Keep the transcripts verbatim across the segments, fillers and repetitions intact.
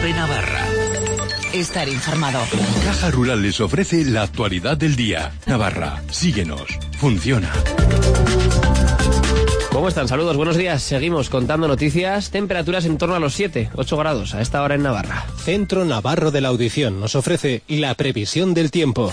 COPE Navarra. Estar informado. Caja Rural les ofrece la actualidad del día. Navarra, síguenos. Funciona. ¿Cómo están? Saludos, buenos días. Seguimos contando noticias. Temperaturas en torno a los siete, ocho grados a esta hora en Navarra. Centro Navarro de la Audición nos ofrece la previsión del tiempo.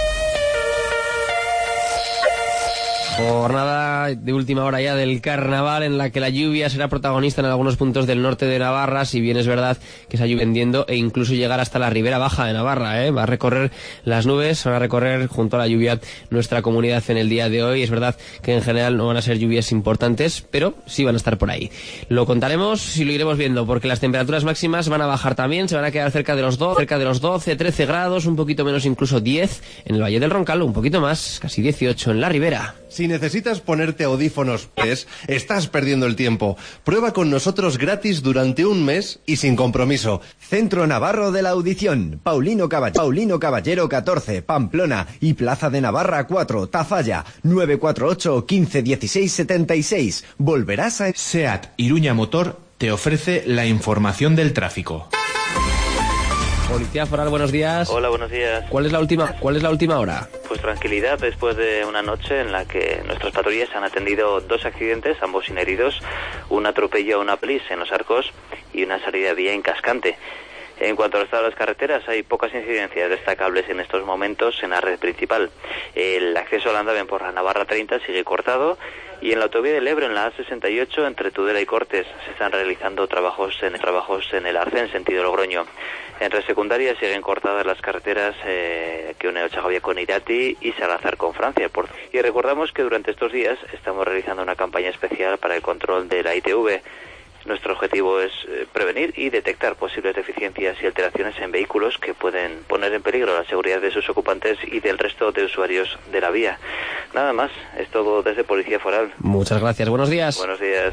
Jornada de última hora ya del carnaval en la que la lluvia será protagonista en algunos puntos del norte de Navarra, si bien es verdad que se ha lluvia vendiendo e incluso llegar hasta la ribera baja de Navarra, ¿eh? Va a recorrer las nubes, van a recorrer junto a la lluvia nuestra comunidad en el día de hoy. Es verdad que en general no van a ser lluvias importantes, pero sí van a estar por ahí. Lo contaremos y lo iremos viendo, porque las temperaturas máximas van a bajar también, se van a quedar cerca de los doce, cerca de los doce, trece grados, un poquito menos, incluso diez en el Valle del Roncal, un poquito más, casi dieciocho en la ribera. Si necesitas ponerte audífonos, pues, estás perdiendo el tiempo. Prueba con nosotros gratis durante un mes y sin compromiso. Centro Navarro de la Audición, Paulino, Caball- Paulino Caballero catorce, Pamplona y Plaza de Navarra cuatro, Tafalla, nueve cuatro ocho, quince, dieciséis, setenta y seis. Volverás a... SEAT Iruña Motor te ofrece la información del tráfico. Policía Foral, buenos días. Hola, buenos días. ¿Cuál es la última, cuál es la última hora? Pues tranquilidad después de una noche en la que nuestras patrullas han atendido dos accidentes, ambos sin heridos, un atropello a una plis en Los Arcos y una salida de vía en Cascante. En cuanto al estado de las carreteras, hay pocas incidencias destacables en estos momentos en la red principal. El acceso al andamio por la Navarra treinta sigue cortado y en la autovía del Ebro, en la A sesenta y ocho, entre Tudela y Cortes, se están realizando trabajos en, trabajos en el Arce en sentido Logroño. En red secundaria siguen cortadas las carreteras eh, que une Ochagavía con Irati y Salazar con Francia. Por... Y recordamos que durante estos días estamos realizando una campaña especial para el control de la I T V. Nuestro objetivo es eh, prevenir y detectar posibles deficiencias y alteraciones en vehículos que pueden poner en peligro la seguridad de sus ocupantes y del resto de usuarios de la vía. Nada más, es todo desde Policía Foral. Muchas gracias, buenos días. Buenos días.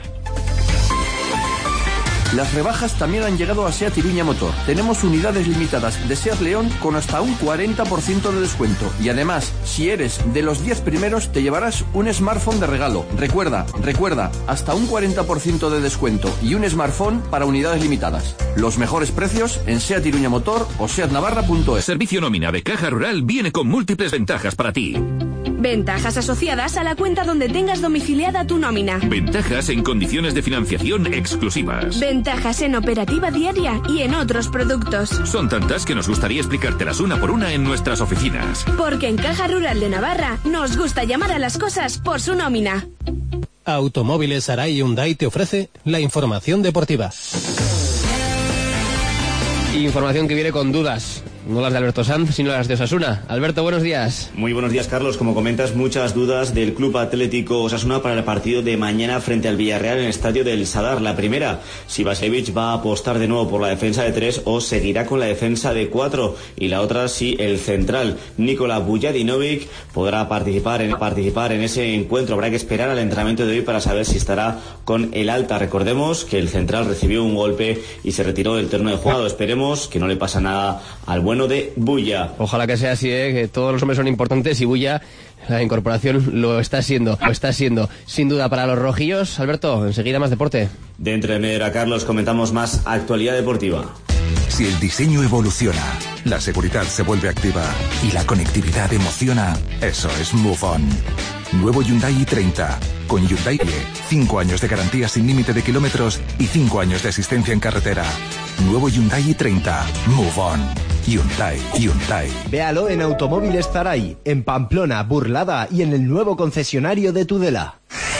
Las rebajas también han llegado a SEAT Iruña Motor. Tenemos unidades limitadas de SEAT León con hasta un cuarenta por ciento de descuento. Y además, si eres de los diez primeros, te llevarás un smartphone de regalo. Recuerda, recuerda, hasta un cuarenta por ciento de descuento y un smartphone para unidades limitadas. Los mejores precios en SEAT Iruña Motor o seat navarra punto es. Servicio nómina de Caja Rural viene con múltiples ventajas para ti. Ventajas asociadas a la cuenta donde tengas domiciliada tu nómina. Ventajas en condiciones de financiación exclusivas. Ventajas en operativa diaria y en otros productos. Son tantas que nos gustaría explicártelas una por una en nuestras oficinas. Porque en Caja Rural de Navarra nos gusta llamar a las cosas por su nómina. Automóviles Arai Hyundai te ofrece la información deportiva. Información que viene con dudas. No las de Alberto Sanz, sino las de Osasuna. Alberto, buenos días. Muy buenos días, Carlos. Como comentas, muchas dudas del Club Atlético Osasuna para el partido de mañana frente al Villarreal en el estadio del Sadar. La primera, si Vasilevich va a apostar de nuevo por la defensa de tres o seguirá con la defensa de cuatro. Y la otra, si el central Nikola Vujadinovic podrá participar en, participar en ese encuentro. Habrá que esperar al entrenamiento de hoy para saber si estará con el alta. Recordemos que el central recibió un golpe y se retiró del terreno de juego. Esperemos que no le pasa nada al buen de Bulla. Ojalá que sea así, ¿eh? Que todos los hombres son importantes y Bulla, la incorporación, lo está siendo, lo está siendo, sin duda para los rojillos. Alberto, enseguida más deporte. Dentro de media hora, Carlos, comentamos más actualidad deportiva. Si el diseño evoluciona, la seguridad se vuelve activa y la conectividad emociona, eso es Move On. Nuevo Hyundai i treinta. Con Hyundai i, cinco años de garantía sin límite de kilómetros y cinco años de asistencia en carretera. Nuevo Hyundai i treinta. Move On. Hyundai, Hyundai. Véalo en Automóviles Zaray, en Pamplona, Burlada y en el nuevo concesionario de Tudela.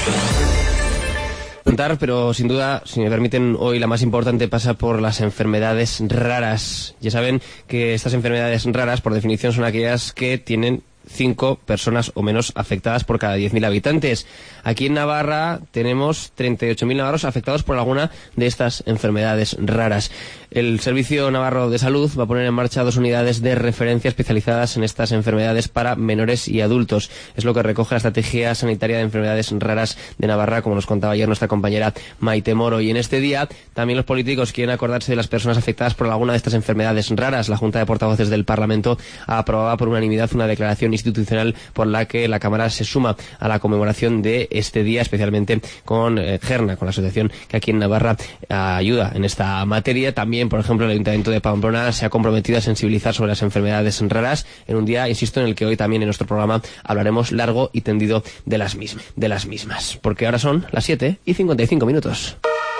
Pero sin duda, si me permiten, hoy la más importante pasa por las enfermedades raras. Ya saben que estas enfermedades raras, por definición, son aquellas que tienen cinco personas o menos afectadas por cada diez mil habitantes. Aquí en Navarra tenemos treinta y ocho mil navarros afectados por alguna de estas enfermedades raras. El Servicio Navarro de Salud va a poner en marcha dos unidades de referencia especializadas en estas enfermedades para menores y adultos. Es lo que recoge la Estrategia Sanitaria de Enfermedades Raras de Navarra, como nos contaba ayer nuestra compañera Maite Moro. Y en este día también los políticos quieren acordarse de las personas afectadas por alguna de estas enfermedades raras. La Junta de Portavoces del Parlamento ha aprobado por unanimidad una declaración institucional por la que la Cámara se suma a la conmemoración de este día, especialmente con eh, Gerna, con la asociación que aquí en Navarra eh, ayuda en esta materia. También, por ejemplo, el Ayuntamiento de Pamplona se ha comprometido a sensibilizar sobre las enfermedades raras en un día, insisto, en el que hoy también en nuestro programa hablaremos largo y tendido de las mismas, de las mismas, porque ahora son las siete y cincuenta y cinco minutos.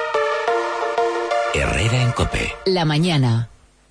Herrera en COPE. La mañana.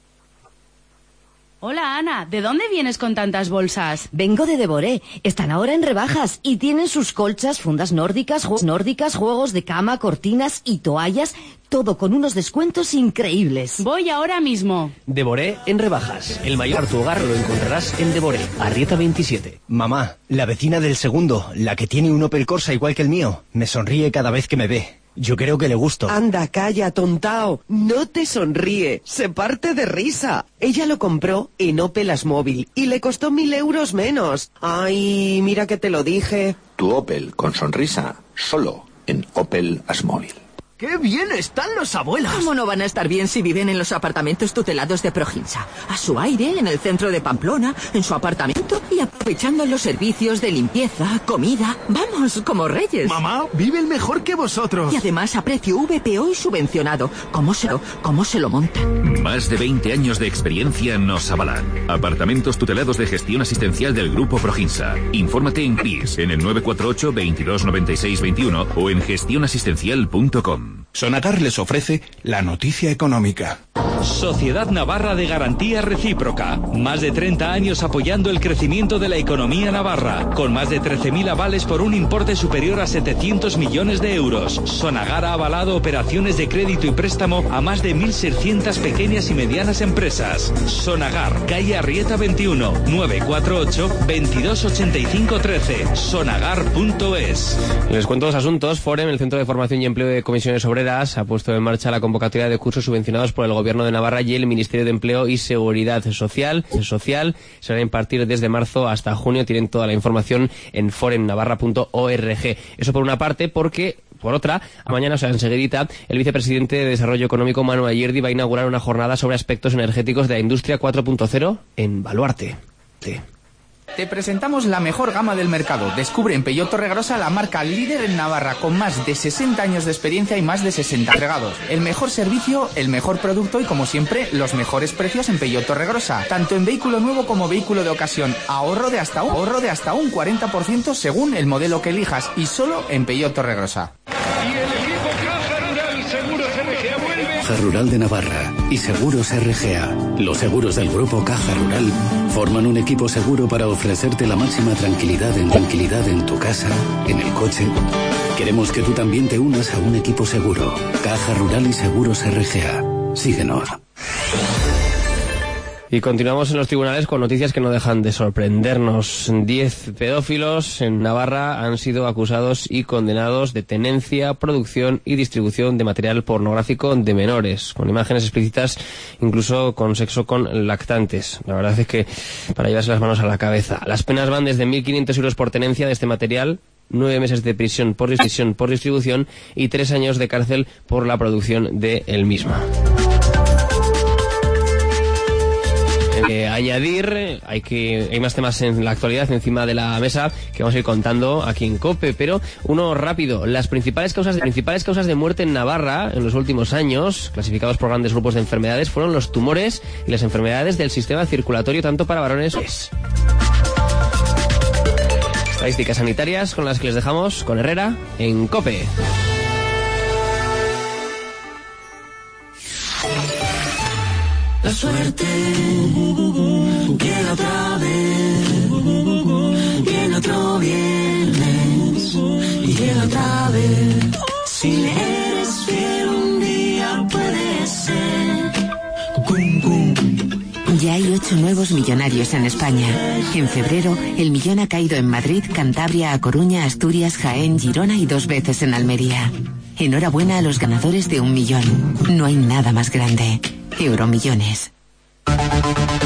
Hola Ana, ¿de dónde vienes con tantas bolsas? Vengo de Devoré. Están ahora en rebajas y tienen sus colchas, fundas nórdicas, juegos nórdicas, juegos de cama, cortinas y toallas, todo con unos descuentos increíbles. Voy ahora mismo. Devoré en rebajas. El mayor tu hogar lo encontrarás en Devoré, Arrieta veintisiete. Mamá, la vecina del segundo, la que tiene un Opel Corsa igual que el mío, me sonríe cada vez que me ve. Yo creo que le gusto. Anda, calla, tontao. No te sonríe. Se parte de risa. Ella lo compró en Opel Asmóvil y le costó mil euros menos. Ay, mira que te lo dije. Tu Opel con sonrisa, solo en Opel Asmóvil. ¡Qué bien están los abuelos! ¿Cómo no van a estar bien si viven en los apartamentos tutelados de Proginsa? A su aire, en el centro de Pamplona, en su apartamento y aprovechando los servicios de limpieza, comida. Vamos, como reyes. Mamá, viven mejor que vosotros. Y además a precio V P O y subvencionado. ¿Cómo se lo, cómo se lo montan? Más de veinte años de experiencia nos avalan. Apartamentos tutelados de gestión asistencial del Grupo Proginsa. Infórmate en P I S en el nueve cuatro ocho, veintidós noventa y seis veintiuno o en gestión asistencial punto com. Sonagar les ofrece la noticia económica. Sociedad Navarra de Garantía Recíproca. Más de treinta años apoyando el crecimiento de la economía navarra, con más de trece mil avales por un importe superior a setecientos millones de euros. Sonagar ha avalado operaciones de crédito y préstamo a más de mil seiscientas pequeñas y medianas empresas. Sonagar, calle Arrieta veintiuno, nueve cuatro ocho, veintidós ochenta y cinco trece. sonagar punto es. Les cuento dos asuntos. Forem, el Centro de Formación y Empleo de Comisiones Obreras, ha puesto en marcha la convocatoria de cursos subvencionados por el Gobierno de Navarra y el Ministerio de Empleo y Seguridad Social. Social se van a impartir desde marzo hasta junio. Tienen toda la información en forem navarra punto org. Eso por una parte, porque por otra, mañana, o sea, enseguidita, el vicepresidente de Desarrollo Económico, Manu Ayerdi, va a inaugurar una jornada sobre aspectos energéticos de la industria cuatro punto cero en Baluarte. Sí. Te presentamos la mejor gama del mercado. Descubre en Peugeot Torregrosa la marca líder en Navarra con más de sesenta años de experiencia y más de sesenta entregados. El mejor servicio, el mejor producto y, como siempre, los mejores precios en Peugeot Torregrosa. Tanto en vehículo nuevo como vehículo de ocasión. Ahorro de hasta un, ahorro de hasta un cuarenta por ciento según el modelo que elijas y solo en Peugeot Torregrosa. Y el equipo Caja Rural Seguros R G A vuelve. Caja Rural de Navarra y Seguros R G A. Los seguros del grupo Caja Rural forman un equipo seguro para ofrecerte la máxima tranquilidad en tranquilidad en tu casa, en el coche. Queremos que tú también te unas a un equipo seguro. Caja Rural y Seguros R G A. Síguenos. Y continuamos en los tribunales con noticias que no dejan de sorprendernos. Diez pedófilos en Navarra han sido acusados y condenados de tenencia, producción y distribución de material pornográfico de menores, con imágenes explícitas, incluso con sexo con lactantes. La verdad es que para llevarse las manos a la cabeza. Las penas van desde mil quinientos euros por tenencia de este material, nueve meses de prisión por distribución, por distribución y tres años de cárcel por la producción de el mismo. Eh, añadir, hay que hay más temas en la actualidad encima de la mesa que vamos a ir contando aquí en COPE, pero uno rápido. Las principales causas de, principales causas de muerte en Navarra en los últimos años, clasificados por grandes grupos de enfermedades, fueron los tumores y las enfermedades del sistema circulatorio, tanto para varones como mujeres. Estadísticas sanitarias con las que les dejamos con Herrera en COPE. La suerte llega otra vez, viene otro viernes y llega otra vez. Si le eres fiel un día puede ser. Ya hay ocho nuevos millonarios en España. En febrero, el millón ha caído en Madrid, Cantabria, A Coruña, Asturias, Jaén, Girona y dos veces en Almería. Enhorabuena a los ganadores de un millón. No hay nada más grande. Euromillones.